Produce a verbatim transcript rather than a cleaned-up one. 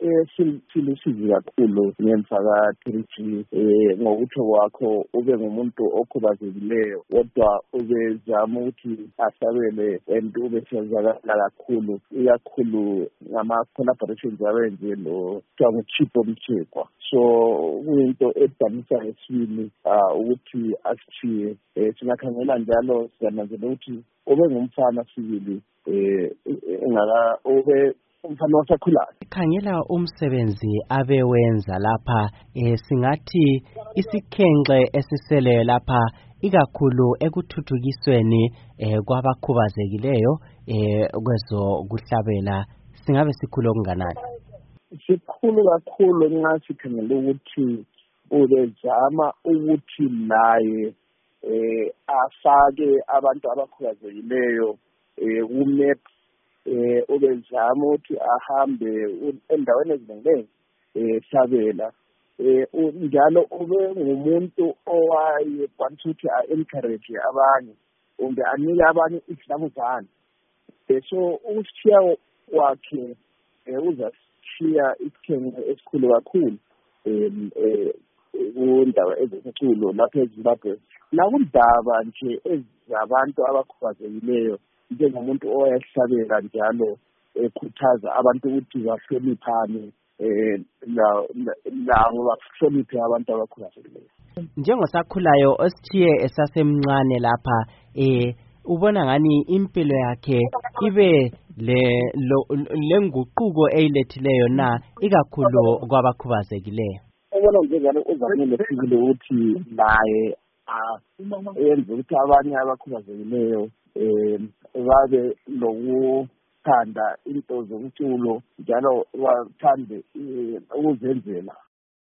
silusizi kakhulu ngemfaka three G eh ngokuthi wakho ube ngumuntu okhubazekileyo kodwa ubezama ukuthi asabele and ube sezakala kakhulu ikakhulu ngama collaborations abenze lo kuthiwa Chipo Mchekwa. So kuyinto edamisa esini ukuthi asithiye singakhangela njalo siyananzela ukuthi ube ngumfana sibili eh engaka ube umfana wasakhulayo. Khangela umsebenzi abewenza lapha eh singathi isikhenxe esisele lapha ikakhulu ekuthuthukisweni eh kwabakhubazekileyo eh kwezo kuhlabela singabe sikhulu okunganani? Sikhulu kakhulu nxa sikhangela ukuthi ubezama ukuthi naye eh afake abantu abakhubazekileyo eh ku-map eh ubezama ukuthi ahambe endaweni eziningi eh sabela eh njalo ube ngumuntu owaye kwanti ukuthi a-encourage abanye kumbe anike abanye isidlavuzane. So ushiya wakhe uzashiya isikhenxe esikhulu kakhulu em kundawo ezinkulu lapha eZimbabwe nakundaba nje ezabantu abakhubazekileyo njengomuntu oyahlabela njalo ekhuthaza abantu ukuthi bahloniphane eh lawo bahloniphe abantu abakhubazekileyo. Njengosakhulayo osithiye esasemncane lapha eh ubona ngani impilo yakhe ibe le lenguquko eyilethileyo na ikakhulu kwabakhubazekileyo? Ubona njengalo uzamile fikile ukuthi naye yenze ukuthi abanye abakhubazekileyo eh babe lokuthanda into zomculo njalo bathande ukuzenzela